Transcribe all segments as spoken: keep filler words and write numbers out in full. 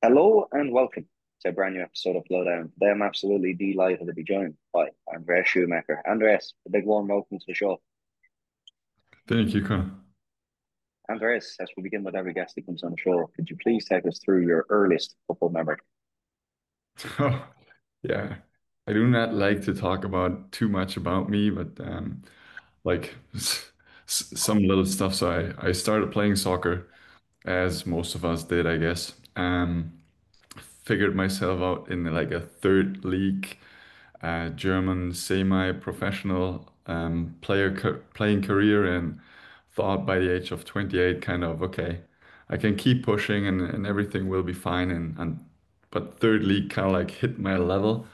Hello and welcome to a brand new episode of Lowdown. Today I'm absolutely delighted to be joined by Andreas Shoemaker. Andreas, a big warm welcome to the show. Thank you, Connor. Andreas, as we begin with every guest that comes on the show, could you please take us through your earliest football memory? Oh, yeah. I do not like to talk about too much about me, but um, like s s- some little stuff. So I, I started playing soccer, as most of us did, I guess. Um, figured myself out in like a third league, uh, German semi-professional um, player ca playing career, and thought by the age of twenty-eight, kind of, okay, I can keep pushing and, and everything will be fine. And, and but third league kind of like hit my level.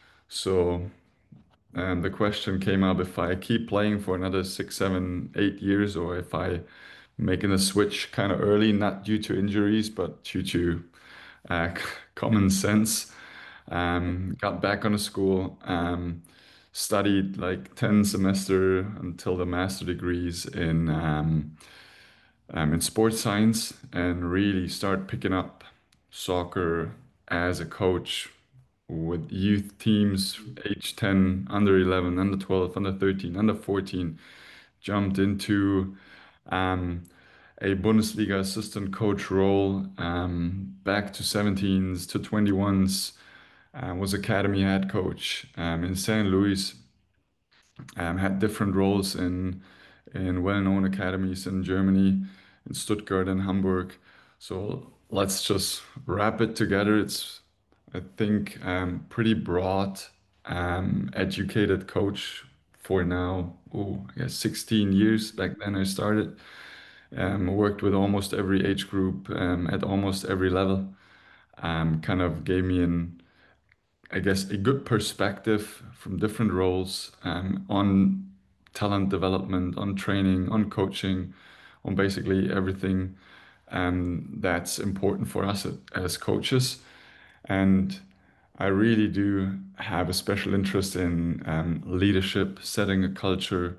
So um, the question came up if I keep playing for another six, seven, eight years, or if I making a switch kind of early, not due to injuries, but due to uh, common sense. Um, got back on the school, um, studied like ten semester until the master degrees in um, um, in sports science, and really start picking up soccer as a coach with youth teams, age ten, under eleven, under twelve, under thirteen, under fourteen. Jumped into um, a Bundesliga assistant coach role, um, back to seventeens to twenty-ones. Uh, was academy head coach um, in Saint Louis. Um, had different roles in in well-known academies in Germany, in Stuttgart and Hamburg. So let's just wrap it together. It's, I think, um, pretty broad, um, educated coach for now. Oh, I guess sixteen years. Back then I started. Um, worked with almost every age group, um, at almost every level. Um, kind of gave me an I guess, a good perspective from different roles, um, on talent development, on training, on coaching, on basically everything um, that's important for us as coaches. And I really do have a special interest in um, leadership, setting a culture,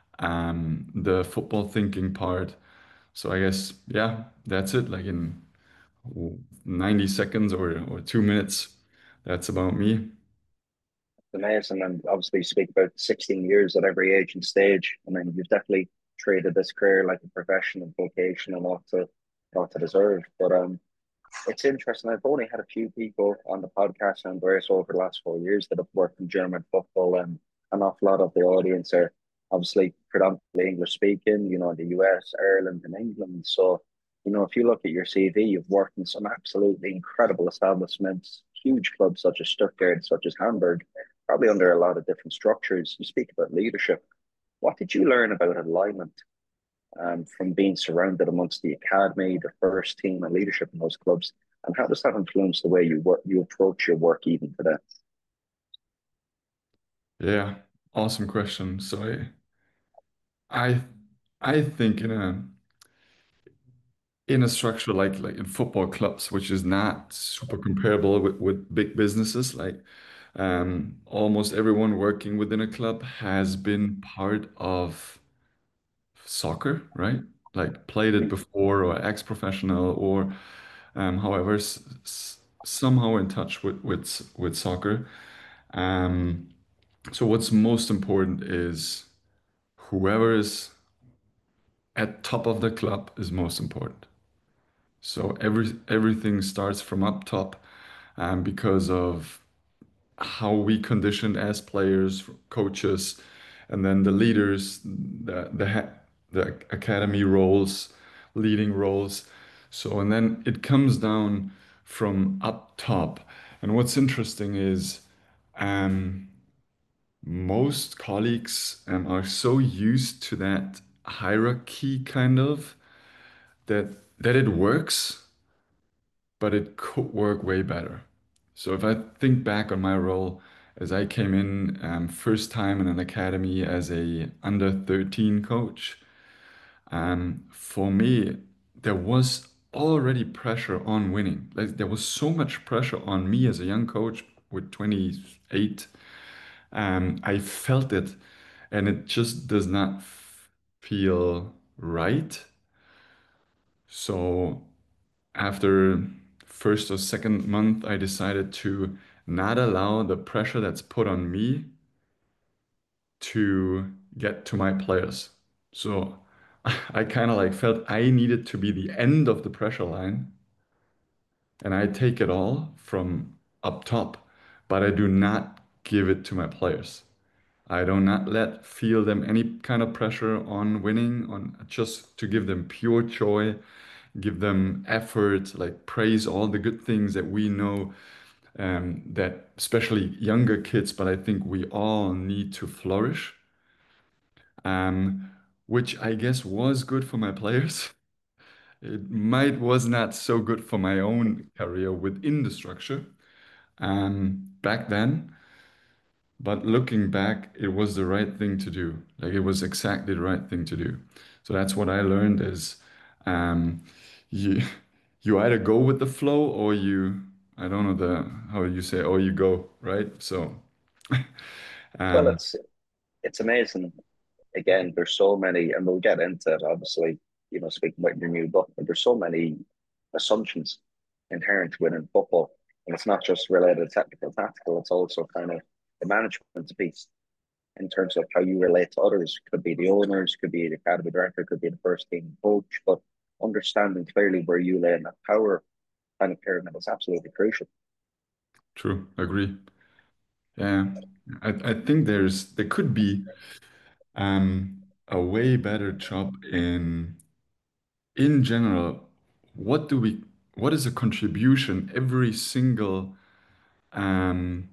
um, the football thinking part. So I guess, yeah, that's it. Like in ninety seconds or, or two minutes, that's about me. Amazing. And obviously, you speak about sixteen years at every age and stage. I mean, you've definitely treated this career like a profession and vocation and not to, not to deserve. But um, it's interesting. I've only had a few people on the podcast, Andreas, over the last four years that have worked in German football, and an awful lot of the audience are obviously predominantly English speaking, you know, in the U S, Ireland, and England. So, you know, if you look at your C V, you've worked in some absolutely incredible establishments, huge clubs such as Stuttgart, such as Hamburg, probably under a lot of different structures. You speak about leadership. What did you learn about alignment um, from being surrounded amongst the academy, the first team, and leadership in those clubs? And how does that influence the way you work, you approach your work even today? Yeah, awesome question. So I I I think in a in a structure like like in football clubs, which is not super comparable with, with big businesses, like um, almost everyone working within a club has been part of soccer, right? Like played it before or ex-professional or um, however s s somehow in touch with with with soccer. Um, so what's most important is whoever is at top of the club is most important. So every everything starts from up top, um, because of how we conditioned as players, coaches, and then the leaders, the the ha- the academy roles, leading roles. So and then it comes down from up top. And what's interesting is, um, most colleagues um, are so used to that hierarchy kind of that that it works, but it could work way better. So if I think back on my role as I came in, um, first time in an academy as a under thirteen coach, um, for me there was already pressure on winning. Like there was so much pressure on me as a young coach with twenty-eight. Um, I felt it, and it just does not f- feel right. So after first or second month, I decided to not allow the pressure that's put on me to get to my players. So I kind of like felt I needed to be the end of the pressure line, and I take it all from up top, but I do not give it to my players. I do not let feel them any kind of pressure on winning, on just to give them pure joy, give them effort, like praise all the good things that we know, um, that especially younger kids, but I think we all need to flourish, um, which I guess was good for my players. It might was not so good for my own career within the structure um, back then. But looking back, it was the right thing to do. Like it was exactly the right thing to do. So that's what I learned is um, you you either go with the flow or you I don't know the how you say or you go, right? So Well, um, it's it's amazing. Again, there's so many, and we'll get into it, obviously, you know, speaking about your new book, but there's so many assumptions inherent within football. And it's not just related to technical, tactical, it's also kind of the management piece in terms of how you relate to others. Could be the owners, could be the academy director, could be the first team coach, but understanding clearly where you lay in that power kind of pyramid is absolutely crucial. true, agree. Yeah, I, I think there's there could be um, a way better job in in general. What do we? What is a contribution every single um,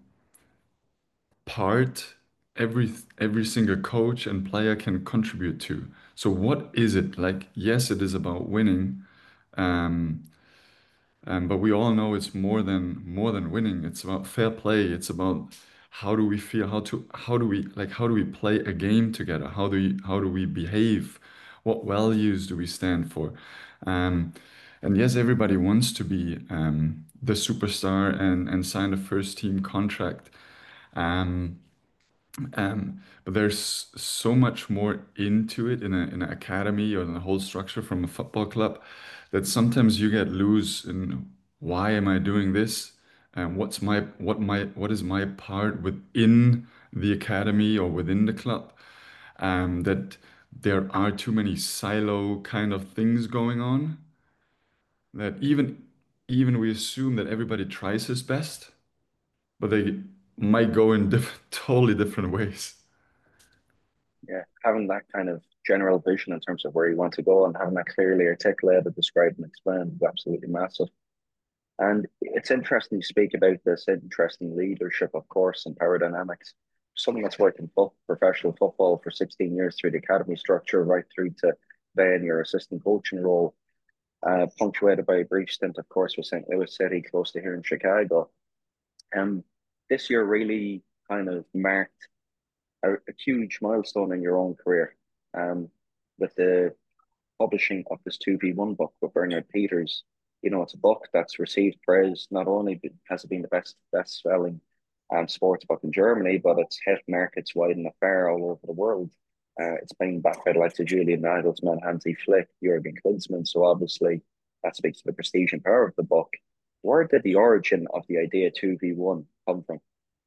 part, every every single coach and player can contribute to? So what is it like? Yes, it is about winning, um, Um, but we all know it's more than more than winning. It's about fair play. It's about how do we feel, how to how do we like how do we play a game together? How do we how do we behave? What values do we stand for? Um, and yes, everybody wants to be um, the superstar and and sign a first team contract. Um, um, but there's so much more into it in a in an academy or in the whole structure from a football club that sometimes you get loose in why am I doing this? And what's my what my what is my part within the academy or within the club? Um, that there are too many silo kind of things going on that even even we assume that everybody tries his best, but they might go in diff totally different ways. Yeah, having that kind of general vision in terms of where you want to go and having that clearly articulated, described, and explained is absolutely massive. And it's interesting you speak about this interesting leadership, of course, and power dynamics. Someone that's worked in fo- professional football for sixteen years through the academy structure, right through to then your assistant coaching role, uh, punctuated by a brief stint, of course, with Saint Louis City, close to here in Chicago. Um, this year really kind of marked a, a huge milestone in your own career, um, with the publishing of this two v one book with Bernard Peters. You know, it's a book that's received praise. Not only has it been the best best selling um, sports book in Germany, but it's hit markets wide and afar all over the world. Uh, it's been backed by the likes of Julian Nagelsmann, Hansi Flick, Jurgen Klinsmann. So obviously that speaks to the prestige and power of the book. Where did the origin of the idea two v one come from?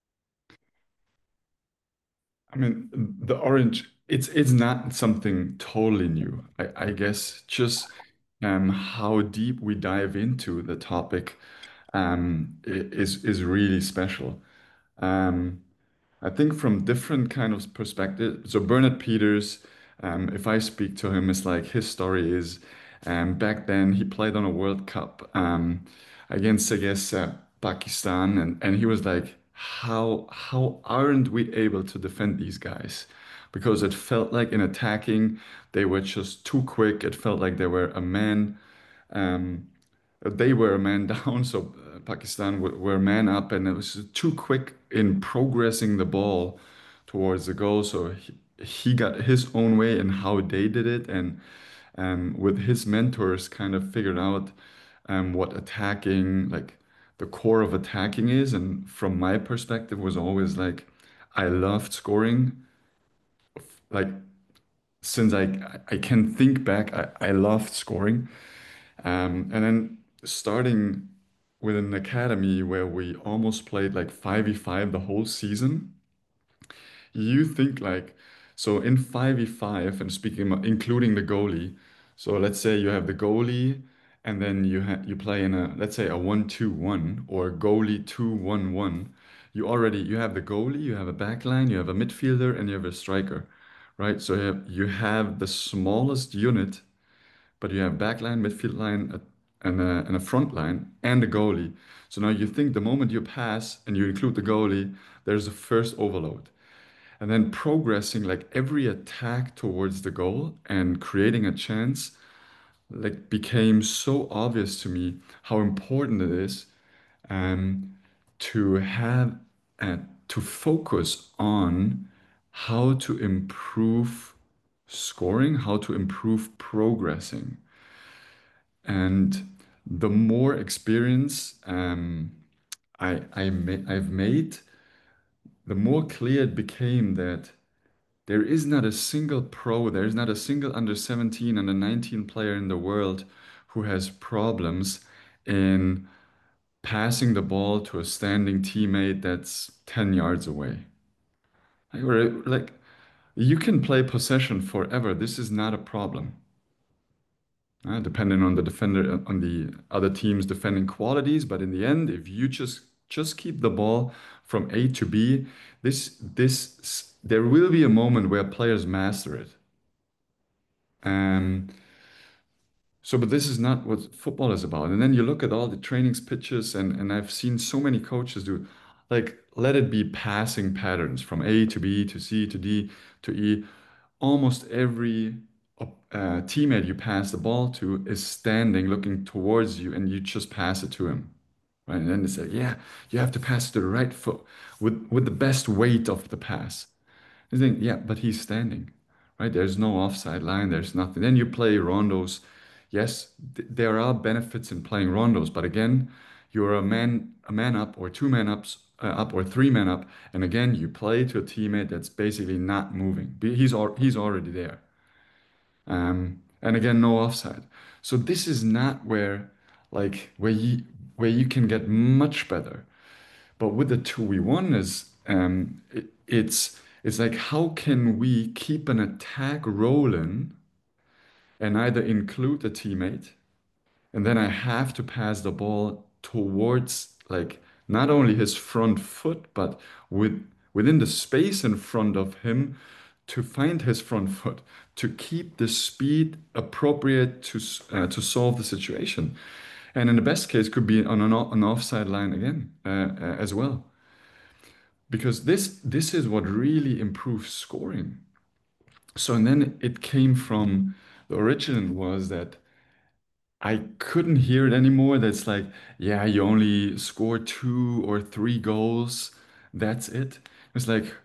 I mean, the orange, it's it's not something totally new. I, I guess just um, how deep we dive into the topic um, i- is is really special. Um, I think from different kind of perspectives. So Bernard Peters, um, if I speak to him, it's like his story is um, back then he played on a World Cup um, against, I guess, uh, Pakistan, and, and he was like, how how aren't we able to defend these guys? Because it felt like in attacking, they were just too quick. It felt like they were a man. Um, they were a man down, so uh, Pakistan w- were man up, and it was too quick in progressing the ball towards the goal. So he, he got his own way in how they did it, and um, with his mentors, kind of figured out um, what attacking, like the core of attacking is. And from my perspective, was always like I loved scoring. Like since I I can think back, I, I loved scoring. Um, and then starting. with an academy where we almost played like five v five the whole season, you think like, so in five v five, and speaking about including the goalie, so let's say you have the goalie and then you ha you play in a, let's say a one two one or goalie two one one. You already you have the goalie, you have a back line, you have a midfielder, and you have a striker, right? So you have, you have the smallest unit, but you have back line, midfield line, a, and a, and a front line, and a goalie. So now you think the moment you pass and you include the goalie, there's a first overload. And then progressing like every attack towards the goal and creating a chance like became so obvious to me how important it is um, to have uh, to focus on how to improve scoring, how to improve progressing. And the more experience um, I, I ma I've made, the more clear it became that there is not a single pro, there is not a single under seventeen, under nineteen player in the world who has problems in passing the ball to a standing teammate that's ten yards away. Like, or, like, you can play possession forever. This is not a problem. Uh, depending on the defender, on the other team's defending qualities, but in the end, if you just just keep the ball from A to B, this this there will be a moment where players master it. Um, so, but this is not what football is about. And then you look at all the trainings pitches, and and I've seen so many coaches do, like, let it be passing patterns from A to B to C to D to E. Almost every uh, teammate you pass the ball to is standing, looking towards you, and you just pass it to him, right? And then they say, yeah, you have to pass to the right foot with with the best weight of the pass. You think, yeah, but he's standing, right? There's no offside line, there's nothing. Then you play rondos. Yes, th there are benefits in playing rondos, but again, you're a man, a man up or two man ups, uh, up or three man up, and again, you play to a teammate that's basically not moving. Be- He's al he's already there. Um, and again, no offside. So this is not where, like, where you where you can get much better. But with the two v one is um, it, it's it's like how can we keep an attack rolling and either include a teammate, and then I have to pass the ball towards like not only his front foot, but with within the space in front of him to find his front foot, to keep the speed appropriate to s- uh, to solve the situation. And in the best case, could be on an, o- an offside line again uh, uh, as well because this this is what really improves scoring. So and then it came from the origin was that I couldn't hear it anymore. That's like, yeah, you only score two or three goals. That's it. It's like,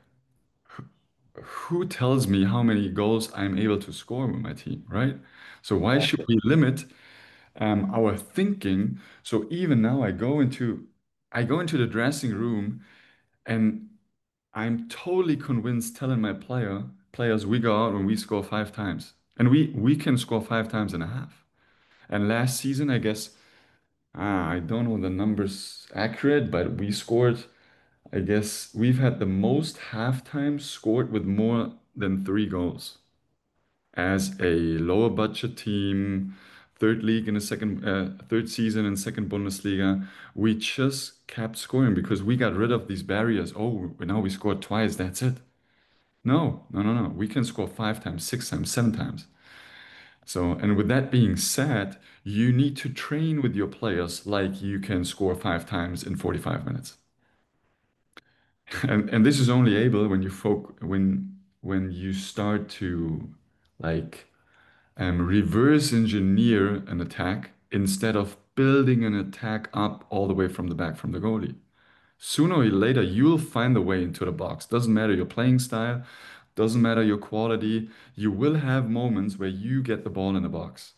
who tells me how many goals I'm able to score with my team, right? So why should we limit um, our thinking? So even now I go into I go into the dressing room and I'm totally convinced telling my player players we go out and we score five times. And we we can score five times and a half. And last season, I guess, ah, I don't know the numbers accurate, but we scored, I guess we've had the most half times scored with more than three goals. As a lower budget team, third league in the second, uh, third season in second Bundesliga, we just kept scoring because we got rid of these barriers. Oh, now we scored twice, that's it. No, no, no, no. We can score five times, six times, seven times. So, and with that being said, you need to train with your players like you can score five times in forty-five minutes. And and this is only able when you folk when when you start to like um, reverse engineer an attack instead of building an attack up all the way from the back from the goalie. Sooner or later, you'll find the way into the box. Doesn't matter your playing style, doesn't matter your quality. You will have moments where you get the ball in the box.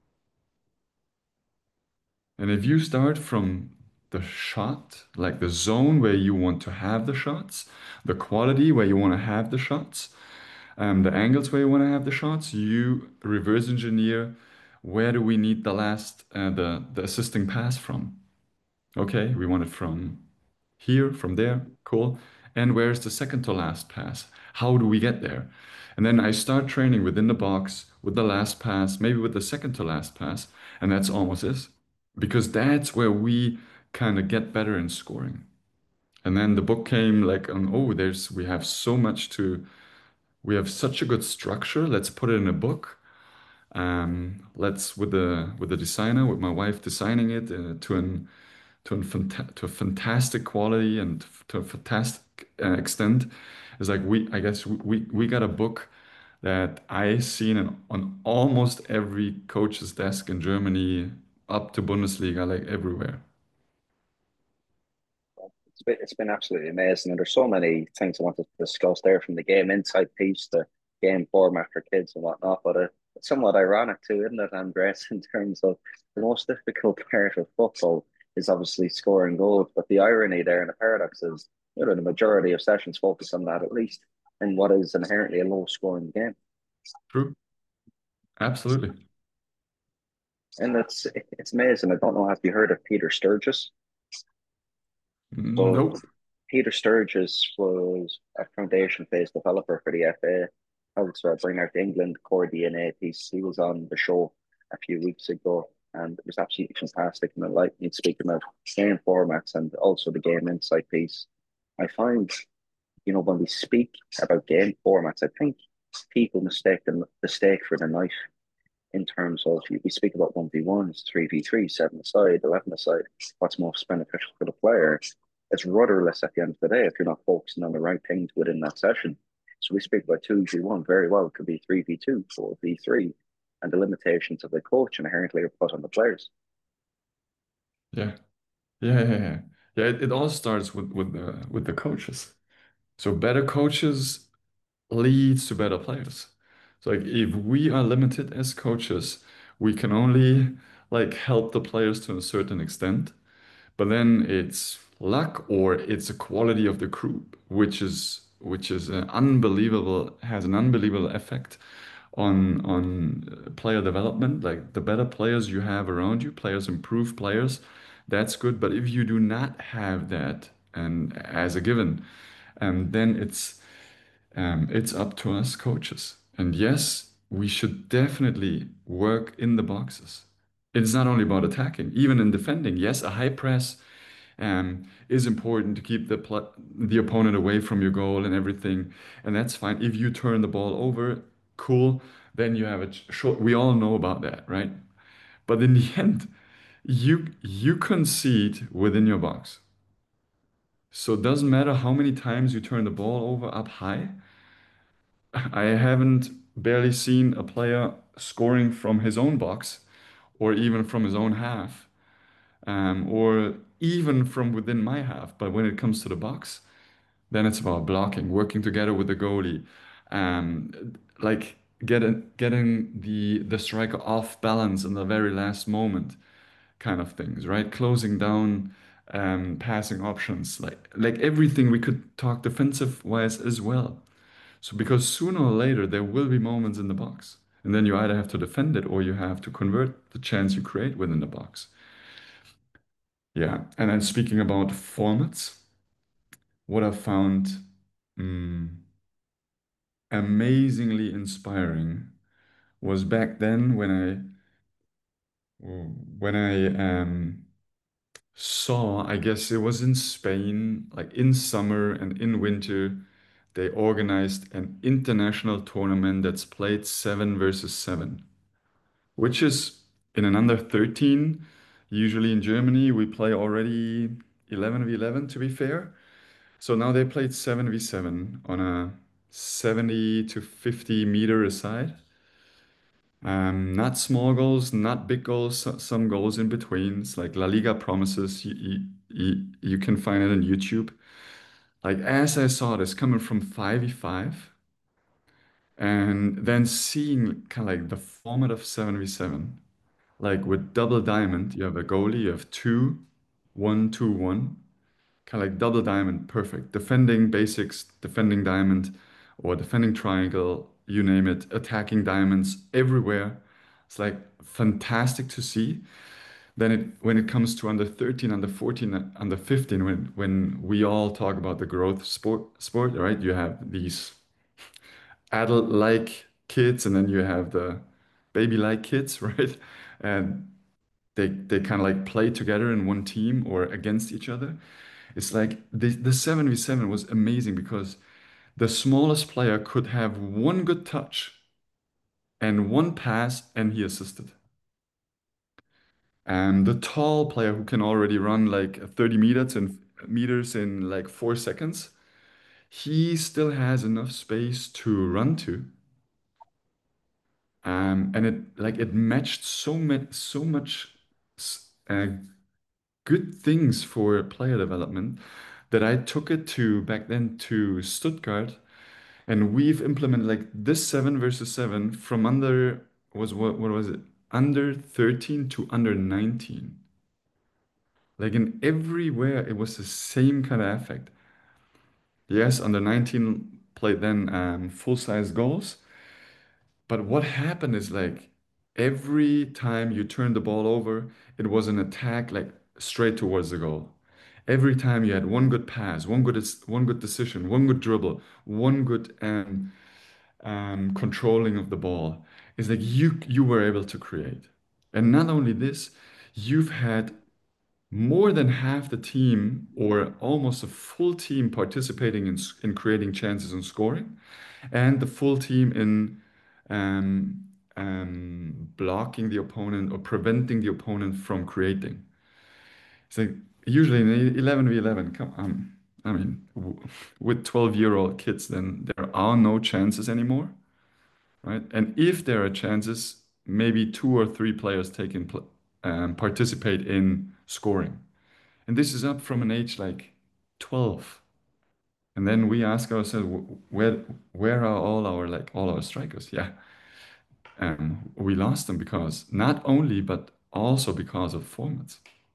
And if you start from the shot, like the zone where you want to have the shots, the quality where you want to have the shots, um, the angles where you want to have the shots, you reverse engineer where do we need the last, uh, the, the assisting pass from. Okay, we want it from here, from there, cool. And where's the second to last pass? How do we get there? And then I start training within the box with the last pass, maybe with the second to last pass, and that's almost it. Because that's where we kind of get better in scoring. And then the book came like, um, oh, there's we have so much to, we have such a good structure. Let's put it in a book. Um, let's with the with the designer, with my wife designing it uh, to an to a, fanta to a fantastic quality and to a fantastic uh, extent. It's like we, I guess we we got a book that I seen in, on almost every coach's desk in Germany, up to Bundesliga, like everywhere. It's been, it's been absolutely amazing. And there's so many things I want to discuss there, from the game insight piece to game format for kids and whatnot. But uh, it's somewhat ironic too, isn't it, Andres, in terms of the most difficult part of football is obviously scoring goals. But the irony there and the paradox is, you know, the majority of sessions focus on that, at least in what is inherently a low scoring game. True, absolutely. And it's it's amazing. I don't know, have you heard of Peter Sturgis? So Nope. Peter Sturgis was a foundation phase developer for the F A. Helped uh, bring out the England core D N A piece. He was on the show a few weeks ago, and it was absolutely fantastic. And enlightening, speaking about game formats and also the game insight piece. I find, you know, when we speak about game formats, I think people mistake the mistake for the knife in terms of, we speak about one v ones, three v three, seven aside, eleven aside, what's most beneficial for the player. It's rudderless at the end of the day if you're not focusing on the right things within that session. So we speak about two v one very well. It could be three v two, four v three, and the limitations of the coach inherently are put on the players. Yeah, yeah, yeah, yeah. Yeah, it, it all starts with with the with the coaches. So better coaches leads to better players. So like if we are limited as coaches, we can only like help the players to a certain extent, but then it's luck or it's a quality of the crew, which is which is an unbelievable has an unbelievable effect on on uh, player development. Like the better players you have around you, players improve players, that's good. But if you do not have that and as a given, and then it's um, it's up to us coaches. And yes, we should definitely work in the boxes. It's not only about attacking, even in defending. Yes, a high press um, is important to keep the pl the opponent away from your goal and everything, and that's fine. If you turn the ball over, cool. Then you have a short. We all know about that, right? But in the end, you you concede within your box. So it doesn't matter how many times you turn the ball over up high. I haven't barely seen a player scoring from his own box or even from his own half, um, or even from within my half. But when it comes to the box, then it's about blocking, working together with the goalie, um, like getting getting the the striker off balance in the very last moment, kind of things, right? Closing down, um, passing options, like like everything we could talk defensive wise as well. So because sooner or later there will be moments in the box, and then you either have to defend it or you have to convert the chance you create within the box. Yeah, and then speaking about formats, what I found mm, amazingly inspiring was back then when I when I um, saw, I guess it was in Spain, like in summer and in winter, they organized an international tournament that's played seven versus seven, which is in an under thirteen. Usually in Germany, we play already eleven v eleven to be fair. So now they played seven v seven on a seventy to fifty meter aside. Um, not small goals, not big goals, so- some goals in between. It's like La Liga promises. You, you, you, you can find it on YouTube. Like as I saw this coming from five v five and then seeing kind of like the format of seven v seven, like with double diamond, you have a goalie, you have two, one, two, one, kind of like double diamond, perfect. Defending basics, defending diamond, or defending triangle, you name it, attacking diamonds everywhere. It's like fantastic to see. then it when it comes to under thirteen, under fourteen, uh, under fifteen, when when we all talk about the growth sport sport, right? You have these adult-like kids, and then you have the baby-like kids, right? And they they kind of like play together in one team or against each other. It's like the the seven v seven was amazing because the smallest player could have one good touch and one pass, and he assisted. And the tall player who can already run like thirty meters and meters in like four seconds, he still has enough space to run to. Um, and it like it matched so much so much s- uh, good things for player development that I took it to back then to Stuttgart, and we've implemented like this seven versus seven from under was what what was it? Under thirteen to under nineteen. Like in everywhere, it was the same kind of effect. Yes, under nineteen played then um, full-size goals. But what happened is like every time you turned the ball over, it was an attack like straight towards the goal. Every time you had one good pass, one good one good decision, one good dribble, one good um, um, controlling of the ball, it's like you you were able to create. And not only this, you've had more than half the team or almost a full team participating in, s- in creating chances and scoring, and the full team in um, um, blocking the opponent or preventing the opponent from creating. It's like usually in eleven v eleven, come on. I mean, w with twelve year old kids, then there are no chances anymore, right? And if there are chances, maybe two or three players taking pl um, participate in scoring. And this is up from an age like twelve. And then we ask ourselves, wh- where where are all our like all our strikers? Yeah. Um, we lost them because not only, but also because of formats.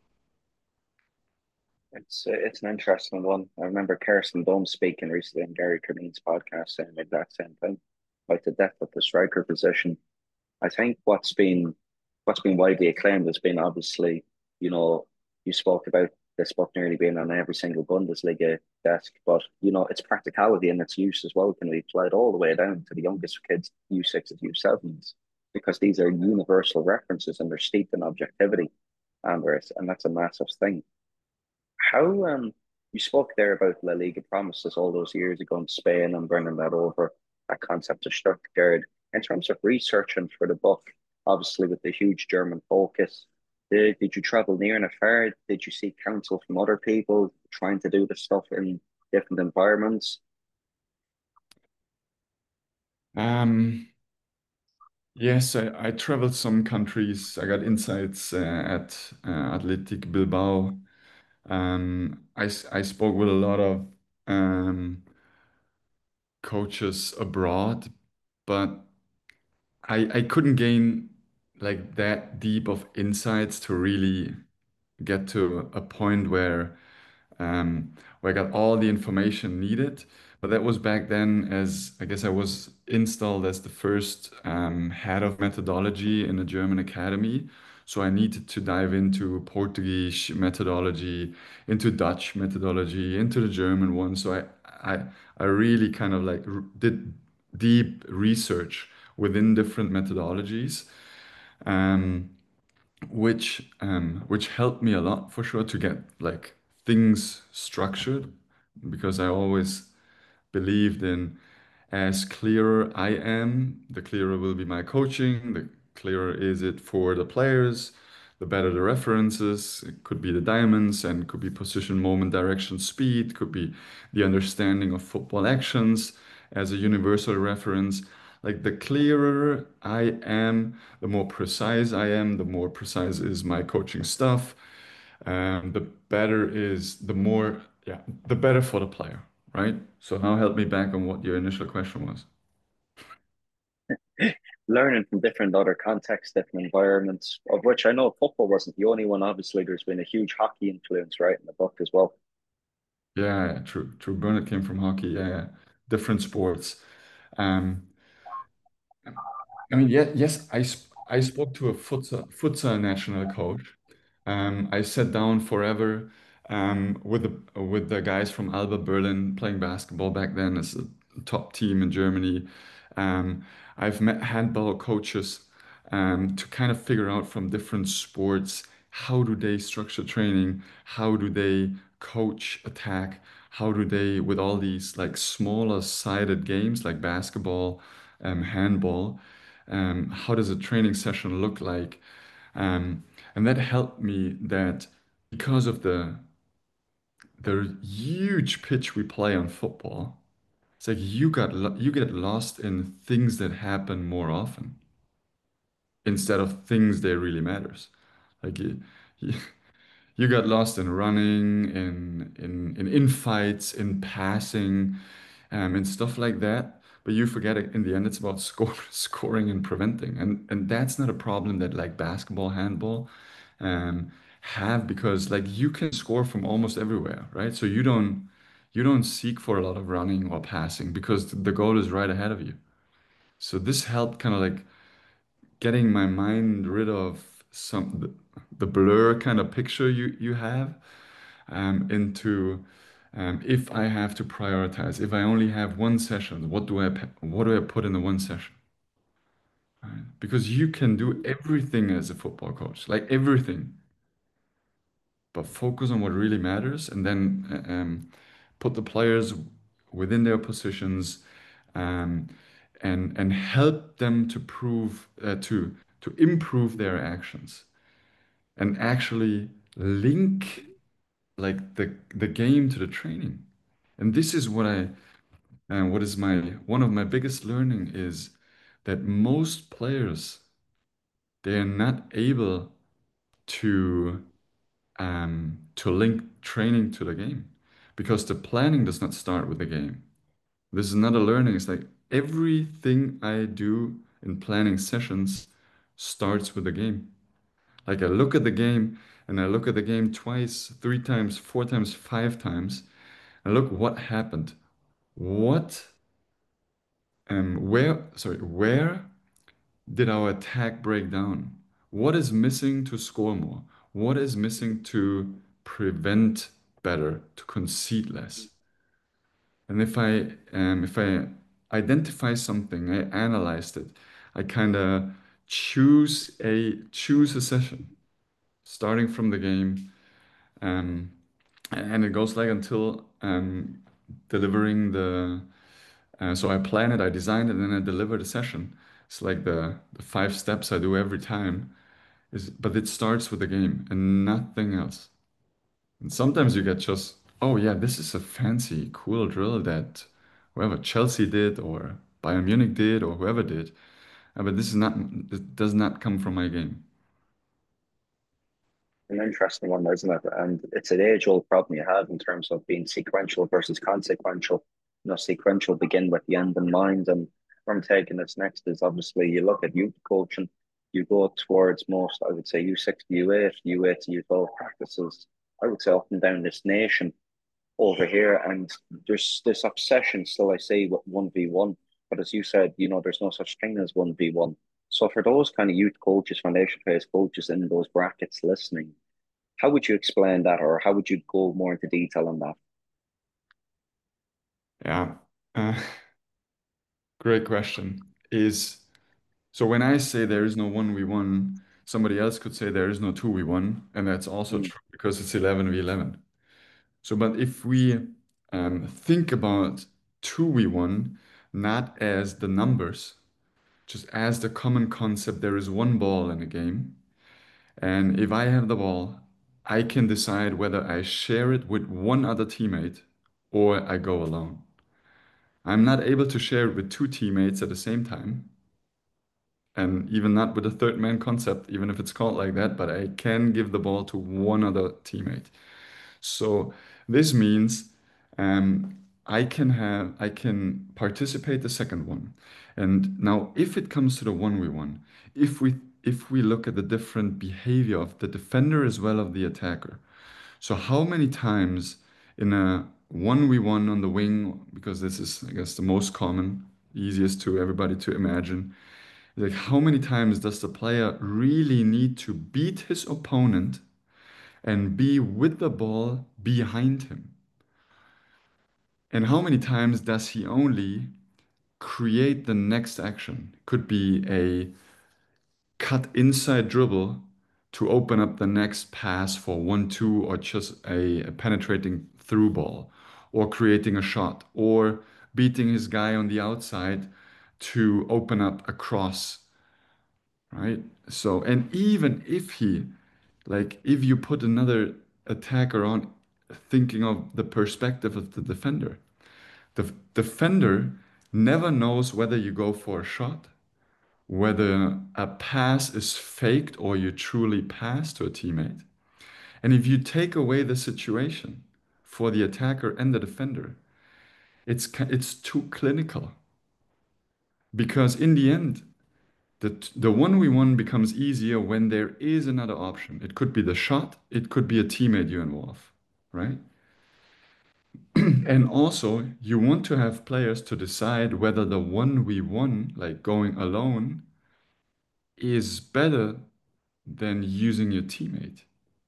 It's uh, it's an interesting one. I remember Kirsten Dunst speaking recently on Gary Curneen's podcast saying the exact same thing, like the depth of the striker position. I think what's been what's been widely acclaimed has been obviously, you know, you spoke about this book nearly being on every single Bundesliga desk, but you know, its practicality and its use as well can be applied all the way down to the youngest kids, U sixes, U sevens, because these are universal references and they're steeped in objectivity, and there's and that's a massive thing. How um you spoke there about La Liga promises all those years ago in Spain and bringing that over, that concept of Stuttgart. In terms of researching for the book, obviously with the huge German focus, did, did you travel near and far? Did you seek counsel from other people trying to do the stuff in different environments? Um, yes, I, I traveled some countries. I got insights uh, at uh, Athletic Bilbao. Um, I, s- I spoke with a lot of um, coaches abroad, but I, I couldn't gain like that deep of insights to really get to a point where um, where I got all the information needed. But that was back then, as I guess I was installed as the first um, head of methodology in a German academy. So I needed to dive into Portuguese methodology, into Dutch methodology, into the German one. So I I, I really kind of like r- did deep research within different methodologies. Um, which um, which helped me a lot for sure to get like things structured because I always believed in as clearer I am, the clearer will be my coaching, the clearer is it for the players, the better the references. It could be the diamonds and could be position, moment, direction, speed, could be the understanding of football actions as a universal reference. Like the clearer I am, the more precise I am, the more precise is my coaching stuff. Um, the better is the more, yeah, the better for the player, right? So now help me back on what your initial question was. Learning from different other contexts, different environments, of which I know football wasn't the only one. Obviously, there's been a huge hockey influence, right, in the book as well. Yeah, yeah, true, true. Bernard came from hockey. Yeah, yeah. Different sports. Um, I mean, yeah, yes, I sp I spoke to a futsal, futsal national coach, Um, I sat down forever um, with the with the guys from Alba Berlin playing basketball back then as a top team in Germany. Um, I've met handball coaches um, to kind of figure out from different sports how do they structure training, how do they coach attack, how do they with all these like smaller sided games like basketball, um, handball, um, how does a training session look like? Um, and that helped me that because of the the huge pitch we play on football, it's like you got lo- you get lost in things that happen more often instead of things that really matters. Like you, you, you got lost in running, in in in in fights, in passing, um, and stuff like that. But you forget it in the end, it's about score, scoring and preventing, and and that's not a problem that like basketball, handball, um, have because like you can score from almost everywhere, right? So you don't you don't seek for a lot of running or passing because the goal is right ahead of you. So this helped kind of like getting my mind rid of some the, the blur kind of picture you you have um, into um, if I have to prioritize, if I only have one session, what do I pa- what do I put in the one session? Right? Because you can do everything as a football coach, like everything, but focus on what really matters, and then uh, um, put the players within their positions, um, and and help them to prove uh, to to improve their actions and actually link like the the game to the training. And this is what I and what is my one of my biggest learning is that most players they are not able to um, to link training to the game because the planning does not start with the game. This is not a learning. It's like everything I do in planning sessions starts with the game. Like I look at the game and I look at the game twice, three times, four times, five times, and look what happened. What um where sorry, where did our attack break down? What is missing to score more? What is missing to prevent better, to concede less? And if I um, if I identify something, I analyzed it, I kind of choose a choose a session starting from the game, um, and it goes like until um, delivering the. Uh, so I plan it, I design it, and then I deliver the session. It's like the, the five steps I do every time. Is but it starts with the game and nothing else. And sometimes you get just, oh yeah, this is a fancy, cool drill that whoever Chelsea did or Bayern Munich did or whoever did. Uh, but this is not, this does not come from my game. An interesting one, isn't it? And it's an age-old problem you have in terms of being sequential versus consequential. You know, sequential begin with the end in mind. And where I'm taking this next is obviously you look at youth coaching, you go towards most, I would say, U six to U eight, U eight to U twelve practices, I would say up and down this nation over here. And there's this obsession still, I say, with one v one. But as you said, you know, there's no such thing as one v one. So for those kind of youth coaches, foundation phase coaches in those brackets listening, how would you explain that, or how would you go more into detail on that? Yeah. Uh, great question. Is so when I say there is no one v one, somebody else could say there is no two v one, and that's also Mm, true because it's eleven v eleven. So, but if we um, think about two v one not as the numbers, just as the common concept, there is one ball in a game. And if I have the ball, I can decide whether I share it with one other teammate or I go alone. I'm not able to share it with two teammates at the same time, and even not with the third man concept, even if it's called like that, but I can give the ball to one other teammate. So this means um, I can have I can participate the second one. And now if it comes to the one v one, if we if we look at the different behavior of the defender as well of the attacker. So how many times in a one v one on the wing, because this is I guess the most common, easiest to everybody to imagine, like how many times does the player really need to beat his opponent and be with the ball behind him. And how many times does he only create the next action? Could be a cut inside dribble to open up the next pass for one two, or just a, a penetrating through ball, or creating a shot, or beating his guy on the outside to open up a cross, right? So, and even if he, like, if you put another attacker on, thinking of the perspective of the defender, the defender never knows whether you go for a shot, whether a pass is faked or you truly pass to a teammate. And if you take away the situation for the attacker and the defender, it's it's too clinical. Because in the end, the the one v one becomes easier when there is another option. It could be the shot, it could be a teammate you involve, right? And also, you want to have players to decide whether the one v one, like going alone, is better than using your teammate.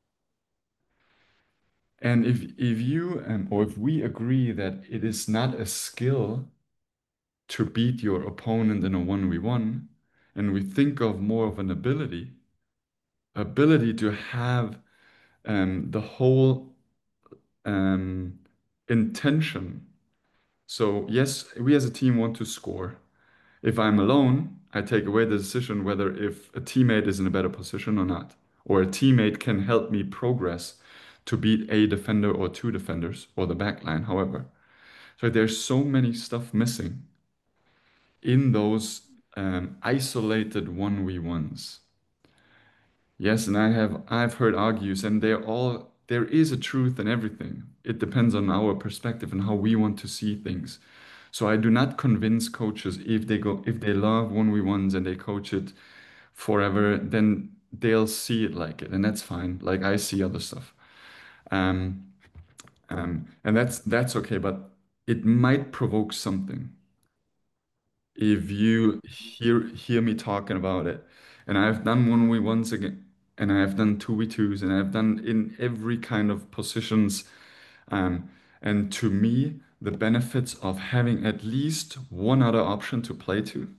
And if if you um, or if we agree that it is not a skill to beat your opponent in a one v one, and we think of more of an ability, ability to have um, the whole um, intention. So yes, we as a team want to score. If I'm alone, I take away the decision whether if a teammate is in a better position or not, or a teammate can help me progress to beat a defender or two defenders or the back line, however. So there's so many stuff missing in those um, isolated one v ones. Yes, and I have I've heard argues, and they're all there is a truth in everything. It depends on our perspective and how we want to see things. So I do not convince coaches if they go if they love one v ones and they coach it forever, then they'll see it like it, and that's fine. Like I see other stuff. Um, um, and that's that's okay, but it might provoke something if you hear hear me talking about it. And I've done one v ones again, and I have done two v twos, and I've done in every kind of positions. Um, and to me, the benefits of having at least one other option to play to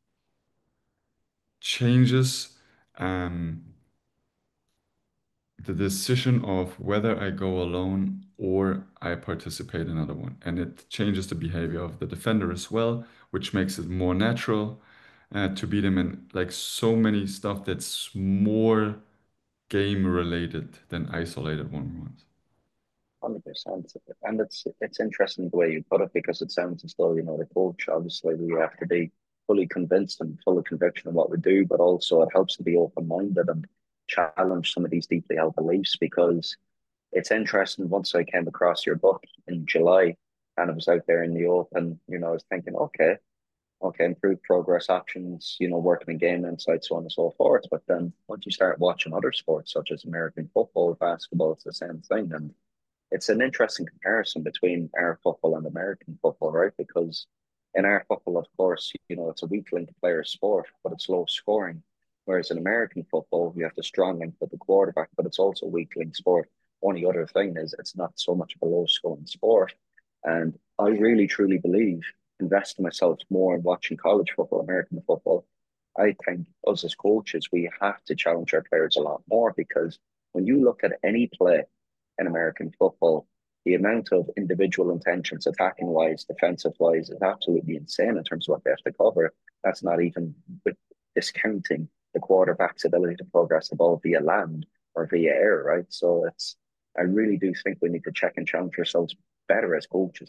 changes um, the decision of whether I go alone or I participate in another one. And it changes the behavior of the defender as well, which makes it more natural uh, to beat him, and like so many stuff that's more game related than isolated one-on-ones. one hundred percent. And it's it's interesting the way you put it because it sounds as though, you know, the coach, obviously we have to be fully convinced and full of conviction in what we do, but also it helps to be open-minded and challenge some of these deeply held beliefs because it's interesting. Once I came across your book in July and it was out there in the open, you know, I was thinking, okay, okay, improved progress options, you know, working in game insights, so on and so forth. But then once you start watching other sports such as American football, basketball, it's the same thing. And it's an interesting comparison between our football and American football, right? Because in our football, of course, you know, it's a weak link player sport, but it's low scoring. Whereas in American football, you have the strong link with the quarterback, but it's also a weak link sport. Only other thing is it's not so much of a low scoring sport. And I really truly believe investing myself more in watching college football, American football. I think us as coaches, we have to challenge our players a lot more because when you look at any play in American football, the amount of individual intentions, attacking wise, defensive wise, is absolutely insane in terms of what they have to cover. That's not even with discounting the quarterback's ability to progress the ball via land or via air, right? So it's, I really do think we need to check and challenge ourselves better as coaches.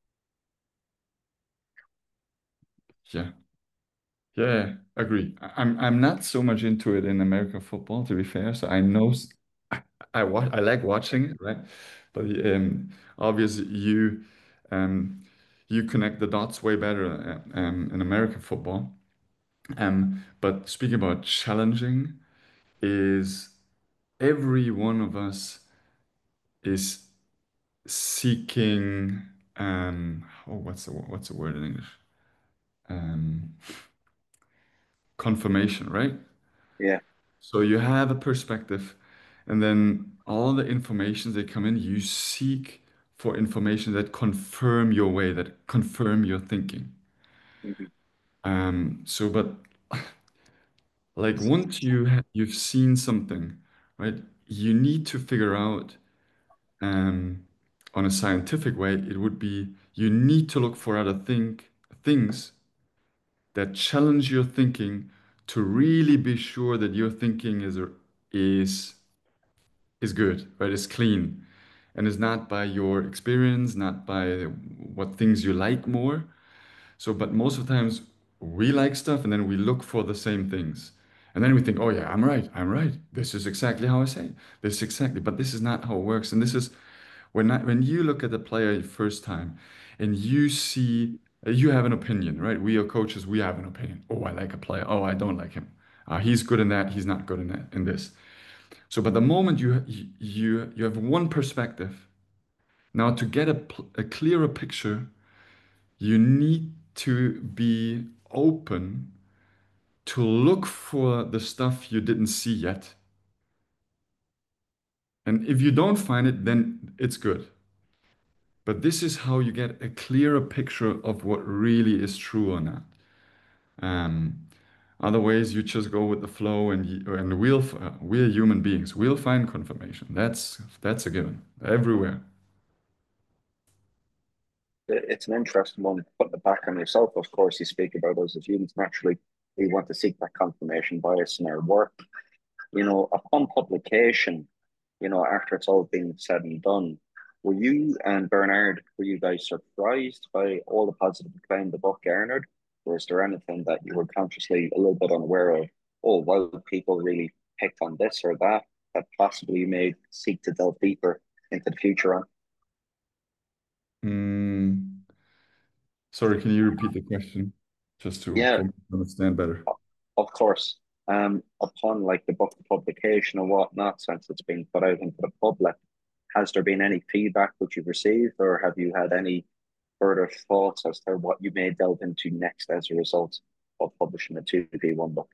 Yeah. Yeah, agree. I- I'm I'm not so much into it in American football, to be fair. So I know s- I I, wa I like watching it, right? But um, obviously you um you connect the dots way better uh, um in American football. Um, but speaking about challenging, is every one of us is seeking um oh what's the what's the word in English? Um, confirmation, right? Yeah, So you have a perspective, And then all the information that come in, you seek for information that confirm your way, that confirm your thinking. Mhm. Um, so, but like once you ha you've seen something, right, you need to figure out um, on a scientific way, it would be you need to look for other think things that challenge your thinking to really be sure that your thinking is is is good, right? Is clean and is not by your experience, not by what things you like more. So, but most of the times we like stuff and then we look for the same things. And then we think, oh yeah, I'm right, I'm right. This is exactly how I say it. This is exactly, but this is not how it works. And this is when I, when you look at the player first time and you see you have an opinion, right? We are coaches, we have an opinion. Oh, I like a player. Oh, I don't like him. Uh, he's good in that, he's not good in that, in this. So, but the moment you you you have one perspective, now to get a, a clearer picture, you need to be open to look for the stuff you didn't see yet. And if you don't find it, then it's good. But this is how you get a clearer picture of what really is true or not. Um, Other ways you just go with the flow, and y- and we'll f- uh, we're human beings. We'll find confirmation. That's that's a given everywhere. It- It's an interesting one, putting it back on yourself. Of course, you speak about us as humans. Naturally, we want to seek that confirmation bias in our work. You know, upon publication, you know, after it's all been said and done, were you and Bernard, were you guys surprised by all the positive acclaim the book garnered? Or is there anything that you were consciously a little bit unaware of? Oh, well, people really picked on this or that, that possibly you may seek to delve deeper into the future on? Hmm. Sorry, can you repeat the question just to Yeah, for me to understand better? of course. Um, upon like the book publication or whatnot, since it's been put out into the public, has there been any feedback which you've received, or have you had any further thoughts as to what you may delve into next as a result of publishing a two v one book?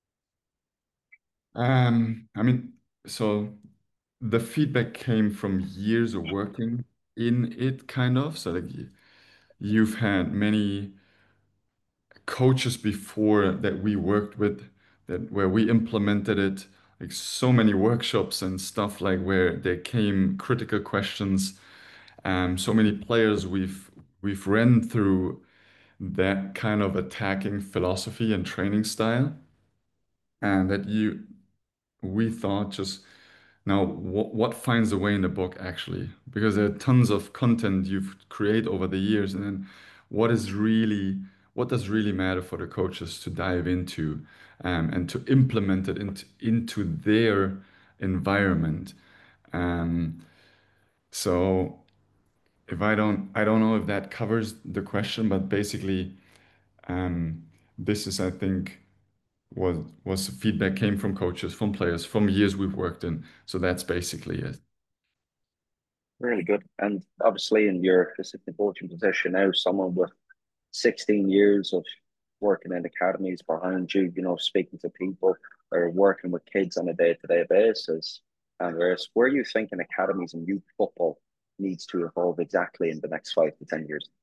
Um, I mean, so the feedback came from years of working in it, kind of. So like y- you've had many coaches before that we worked with that where we implemented it, like so many workshops and stuff like where there came critical questions. Um, so many players we've we've ran through that kind of attacking philosophy and training style, and that you we thought just now what what finds a way in the book actually, because there are tons of content you've created over the years, and then what is really what does really matter for the coaches to dive into, um, and to implement it into into their environment. Um, so if I don't I don't know if that covers the question, but basically, um, this is I think was was feedback came from coaches, from players, from years we've worked in. So that's basically it. Really good. And obviously, in your assistant coaching position now, someone with sixteen years of working in academies behind you, you know, speaking to people or working with kids on a day to day basis. And whereas, where you thinking academies and youth football needs to evolve exactly in the next five to ten years?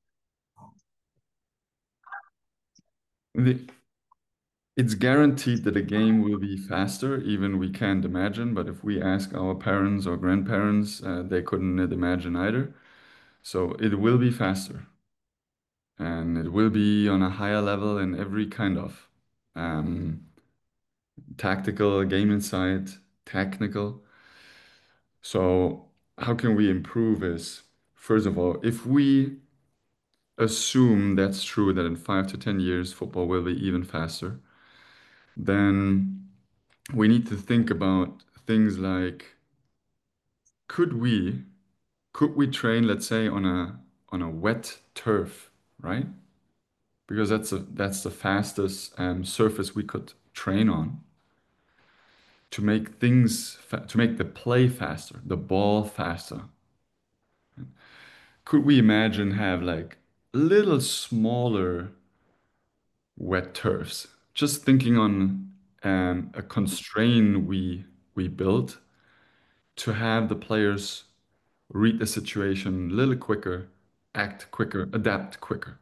The, it's guaranteed that the game will be faster, even we can't imagine. But if we ask our parents or grandparents, uh, they couldn't imagine either. So it will be faster, and it will be on a higher level in every kind of um, tactical, game insight, technical. So how can we improve is, first of all, if we assume that's true, that in five to ten years football will be even faster, then we need to think about things like could we could we train, let's say, on a on a wet turf, right? Because that's a that's the fastest um, surface we could train on to make things fa to make the play faster, the ball faster. Could we imagine have like little smaller wet turfs? Just thinking on um, a constraint we we built. to have the players read the situation a little quicker, act quicker, adapt quicker.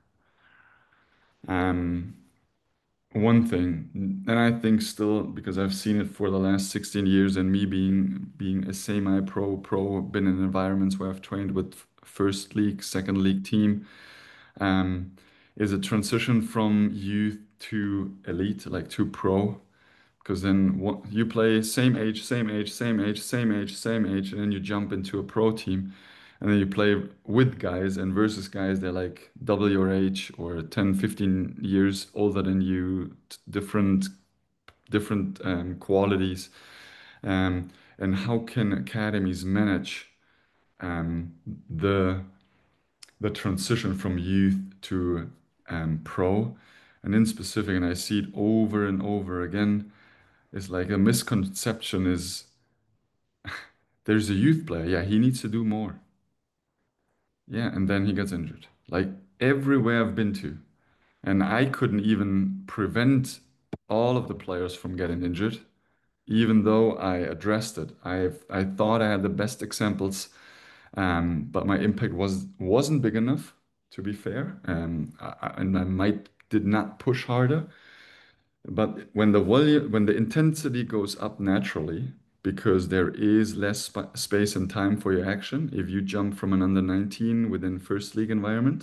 Um, One thing, and I think still because I've seen it for the last sixteen years, and me being being a semi-pro pro, been in environments where I've trained with first league, second league team, um, is a transition from youth to elite, like to pro. Because then what, you play same age, same age, same age, same age, same age, and then you jump into a pro team, and then you play with guys and versus guys they're like double your age or ten, fifteen years older than you, t- different different um, qualities. Um, and how can academies manage um, the the transition from youth to um, pro? And in specific, and I see it over and over again, is like a misconception is there's a youth player, yeah, he needs to do more. Yeah, and then he gets injured. Like everywhere I've been to. And I couldn't even prevent all of the players from getting injured, even though I addressed it. I I thought I had the best examples, um, but my impact was wasn't big enough, to be fair. Um, I, I- and I might did not push harder. But when the volume, when the intensity goes up naturally, because there is less spa space and time for your action, if you jump from an under nineteen within first league environment,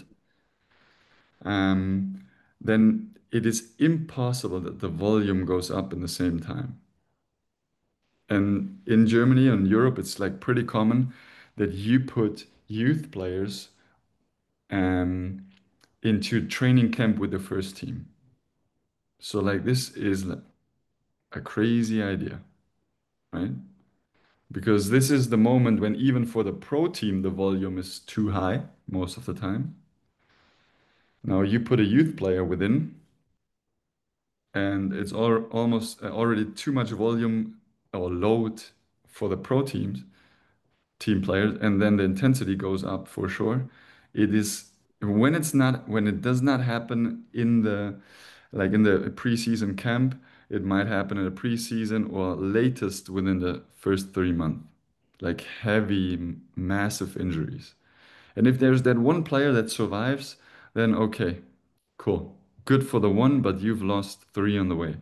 um, then it is impossible that the volume goes up in the same time. And in Germany and Europe, it's like pretty common that you put youth players um, into training camp with the first team. So like this is like a crazy idea, right? Because this is the moment when even for the pro team the volume is too high most of the time. Now you put a youth player within, and it's all, almost uh, already too much volume or load for the pro teams, team players, and then the intensity goes up for sure. It is when it's not when it does not happen in the like in the preseason camp, it might happen in the preseason or latest within the first three months, like heavy, m- massive injuries. And if there's that one player that survives, then okay, cool. Good for the one, but you've lost three on the way.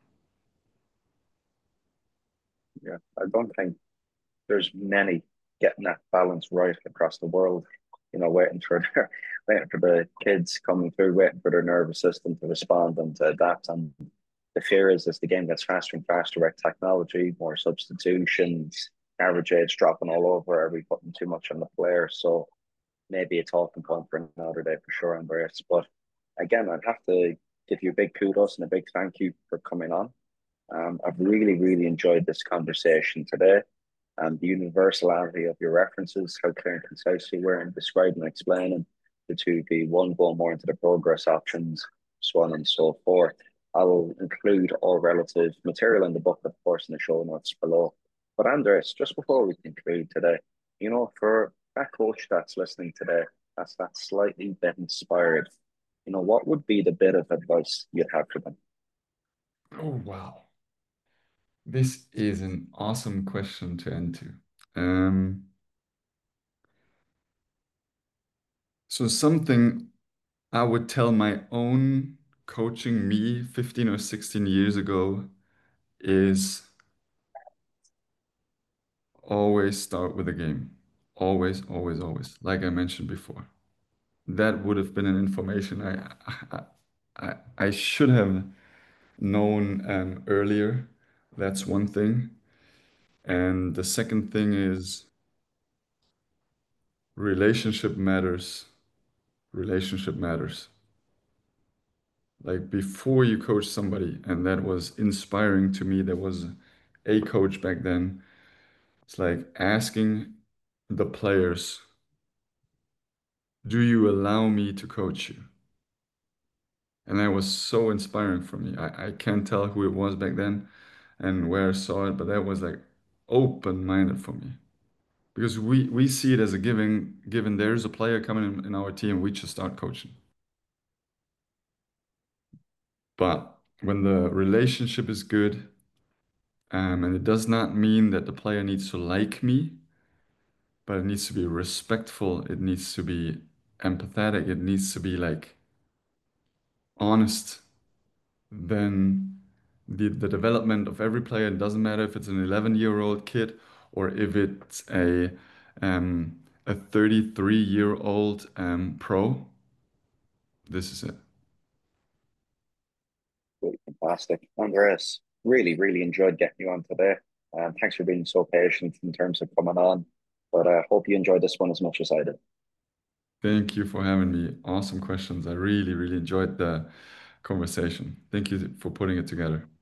Yeah, I don't think there's many getting that balance right across the world. You know, waiting for their waiting for the kids coming through, waiting for their nervous system to respond and to adapt. And the fear is as the game gets faster and faster with technology, more substitutions, average age dropping all over, are we putting too much on the player? So maybe a talking point for another day for sure, Andreas. But again, I'd have to give you a big kudos and a big thank you for coming on. Um, I've really, really enjoyed this conversation today, and the universality of your references, how clear and concise you were in describing and explaining the two V one, going more into the progress options, so on and so forth. I'll include all relative material in the book, of course, in the show notes below. But Andres, just before we conclude today, you know, for that coach that's listening today, that's that slightly bit inspired, you know, what would be the bit of advice you'd have for them? Oh, wow. This is an awesome question to end to. Um, so something I would tell my own coaching me fifteen or sixteen years ago is always start with a game. Always, always, always. Like I mentioned before. That would have been an information I I, I, I should have known um, earlier. That's one thing. And the second thing is relationship matters. Relationship matters. Like before you coach somebody, and that was inspiring to me. There was a coach back then. It's like asking the players, do you allow me to coach you? And that was so inspiring for me. I, I can't tell who it was back then and where I saw it, but that was like open-minded for me. Because we, we see it as a given, given there's a player coming in, in our team, we just start coaching. But when the relationship is good, Um, and it does not mean that the player needs to like me, but it needs to be respectful. It needs to be empathetic. It needs to be like honest. Then the, the development of every player, it doesn't matter if it's an eleven year old kid or if it's a um, a thirty-three year old um, pro. This is it. Really fantastic. Andreas, really, really enjoyed getting you on today. Um, thanks for being so patient in terms of coming on. But I uh, hope you enjoyed this one as much as I did. Thank you for having me. Awesome questions. I really, really enjoyed the conversation. Thank you for putting it together.